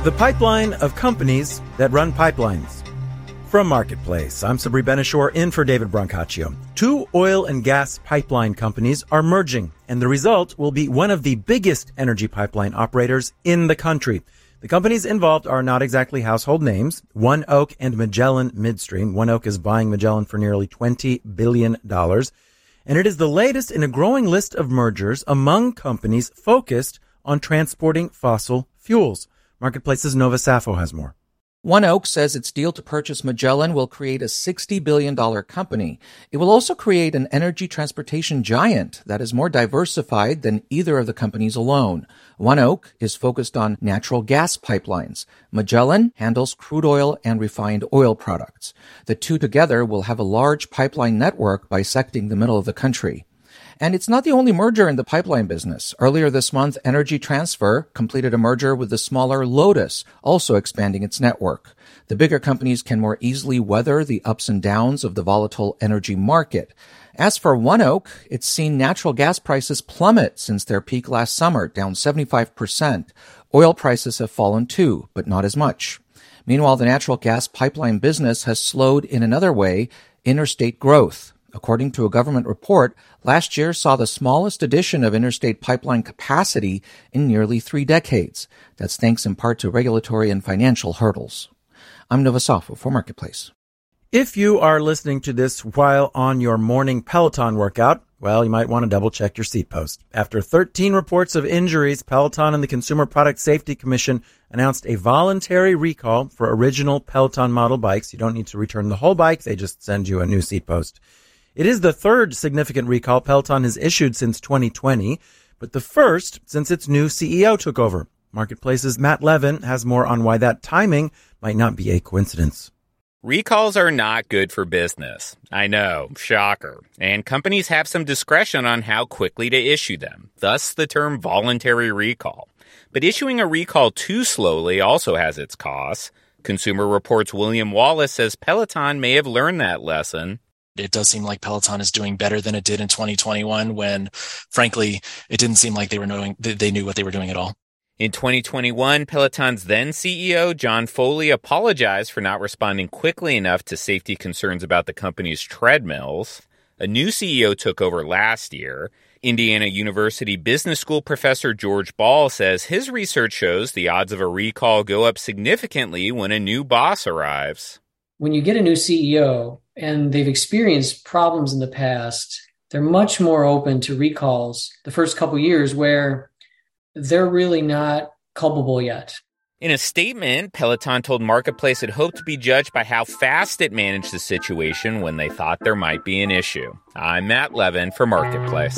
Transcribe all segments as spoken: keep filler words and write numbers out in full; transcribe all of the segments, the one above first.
The pipeline of companies that run pipelines. From Marketplace, I'm Sabri Benishore in for David Brancaccio. Two oil and gas pipeline companies are merging, and the result will be one of the biggest energy pipeline operators in the country. The companies involved are not exactly household names. ONEOK and Magellan Midstream. ONEOK is buying Magellan for nearly twenty billion dollars. And it is the latest in a growing list of mergers among companies focused on transporting fossil fuels. Marketplace's Nova Safo has more. ONEOK says its deal to purchase Magellan will create a sixty billion dollars company. It will also create an energy transportation giant that is more diversified than either of the companies alone. ONEOK is focused on natural gas pipelines. Magellan handles crude oil and refined oil products. The two together will have a large pipeline network bisecting the middle of the country. And it's not the only merger in the pipeline business. Earlier this month, Energy Transfer completed a merger with the smaller Lotus, also expanding its network. The bigger companies can more easily weather the ups and downs of the volatile energy market. As for ONEOK, it's seen natural gas prices plummet since their peak last summer, down seventy-five percent. Oil prices have fallen too, but not as much. Meanwhile, the natural gas pipeline business has slowed in another way, interstate growth. According to a government report, last year saw the smallest addition of interstate pipeline capacity in nearly three decades. That's thanks in part to regulatory and financial hurdles. I'm Nova Safo for Marketplace. If you are listening to this while on your morning Peloton workout, well, you might want to double-check your seat post. After thirteen reports of injuries, Peloton and the Consumer Product Safety Commission announced a voluntary recall for original Peloton model bikes. You don't need to return the whole bike. They just send you a new seat post. It is the third significant recall Peloton has issued since twenty twenty, but the first since its new C E O took over. Marketplace's Matt Levin has more on why that timing might not be a coincidence. Recalls are not good for business. I know, shocker. And companies have some discretion on how quickly to issue them, thus the term voluntary recall. But issuing a recall too slowly also has its costs. Consumer Reports' William Wallace says Peloton may have learned that lesson. It does seem like Peloton is doing better than it did in twenty twenty-one when, frankly, it didn't seem like they were knowing they knew what they were doing at all. In twenty twenty-one, Peloton's then C E O, John Foley, apologized for not responding quickly enough to safety concerns about the company's treadmills. A new C E O took over last year. Indiana University Business School professor George Ball says his research shows the odds of a recall go up significantly when a new boss arrives. When you get a new C E O and they've experienced problems in the past, they're much more open to recalls the first couple years where they're really not culpable yet. In a statement, Peloton told Marketplace it hoped to be judged by how fast it managed the situation when they thought there might be an issue. I'm Matt Levin for Marketplace.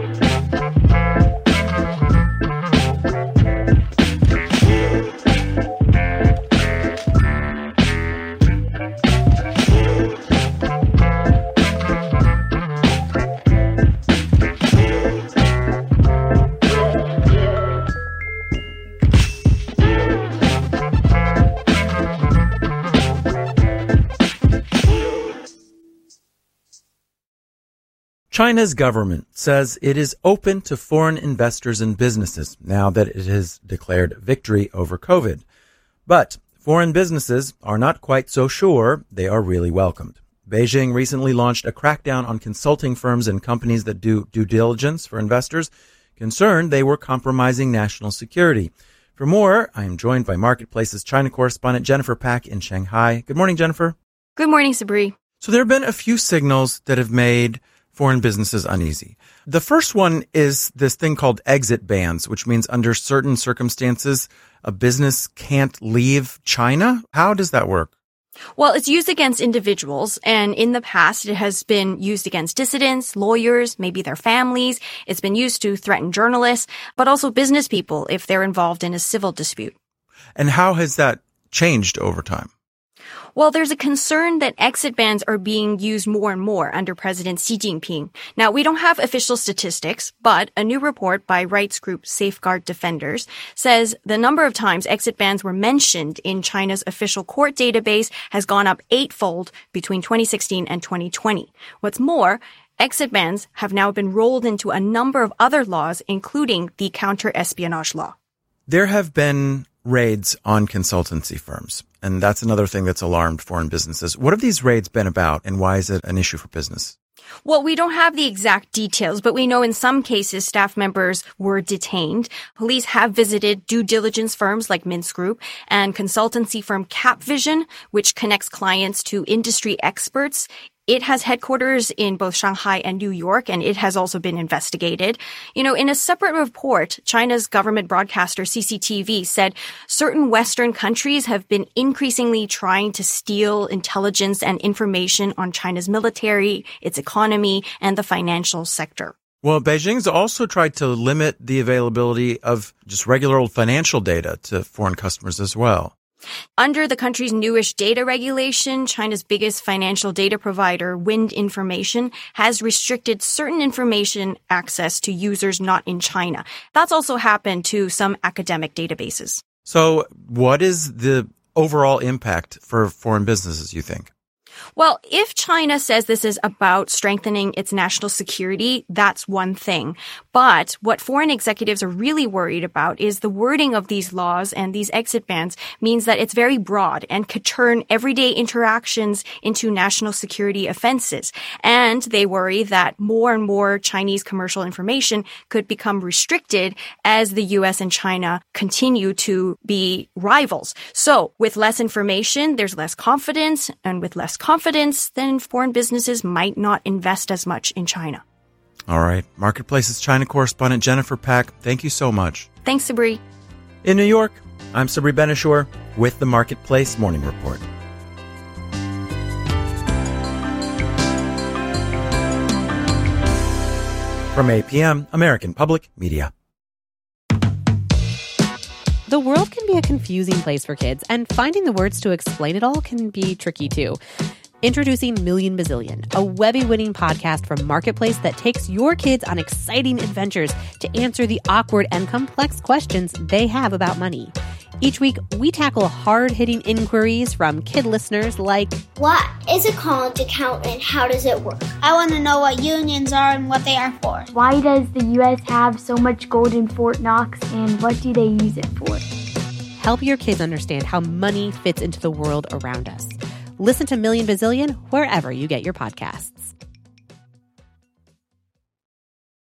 China's government says it is open to foreign investors and businesses now that it has declared victory over COVID. But foreign businesses are not quite so sure they are really welcomed. Beijing recently launched a crackdown on consulting firms and companies that do due diligence for investors, concerned they were compromising national security. For more, I am joined by Marketplace's China correspondent Jennifer Pak in Shanghai. Good morning, Jennifer. Good morning, Sabri. So there have been a few signals that have made foreign businesses uneasy. The first one is this thing called exit bans, which means under certain circumstances, a business can't leave China. How does that work? Well, it's used against individuals, and in the past, it has been used against dissidents, lawyers, maybe their families. It's been used to threaten journalists, but also business people if they're involved in a civil dispute. And how has that changed over time? Well, there's a concern that exit bans are being used more and more under President Xi Jinping. Now, we don't have official statistics, but a new report by rights group Safeguard Defenders says the number of times exit bans were mentioned in China's official court database has gone up eightfold between twenty sixteen and twenty twenty. What's more, exit bans have now been rolled into a number of other laws, including the counter-espionage law. There have been raids on consultancy firms, and that's another thing that's alarmed foreign businesses. What have these raids been about, and why is it an issue for business? Well, we don't have the exact details, but we know in some cases staff members were detained. Police have visited due diligence firms like Mintz Group and consultancy firm CapVision, which connects clients to industry experts. It has headquarters in both Shanghai and New York, and it has also been investigated. You know, in a separate report, China's government broadcaster C C T V said certain Western countries have been increasingly trying to steal intelligence and information on China's military, its economy, and the financial sector. Well, Beijing's also tried to limit the availability of just regular old financial data to foreign customers as well. Under the country's newish data regulation, China's biggest financial data provider, Wind Information, has restricted certain information access to users not in China. That's also happened to some academic databases. So what is the overall impact for foreign businesses, you think? Well, if China says this is about strengthening its national security, that's one thing. But what foreign executives are really worried about is the wording of these laws and these exit bans means that it's very broad and could turn everyday interactions into national security offenses. And they worry that more and more Chinese commercial information could become restricted as the U S and China continue to be rivals. So with less information, there's less confidence, and with less confidence, then foreign businesses might not invest as much in China. All right. Marketplace's China correspondent Jennifer Pak, thank you so much. Thanks, Sabri. In New York, I'm Sabri Ben-Achour with the Marketplace Morning Report. From A P M, American Public Media. The world can be a confusing place for kids, and finding the words to explain it all can be tricky too. Introducing Million Bazillion, a Webby-winning podcast from Marketplace that takes your kids on exciting adventures to answer the awkward and complex questions they have about money. Each week, we tackle hard-hitting inquiries from kid listeners like, what is a college account and how does it work? I want to know what unions are and what they are for. Why does the U S have so much gold in Fort Knox, and what do they use it for? Help your kids understand how money fits into the world around us. Listen to Million Bazillion wherever you get your podcasts.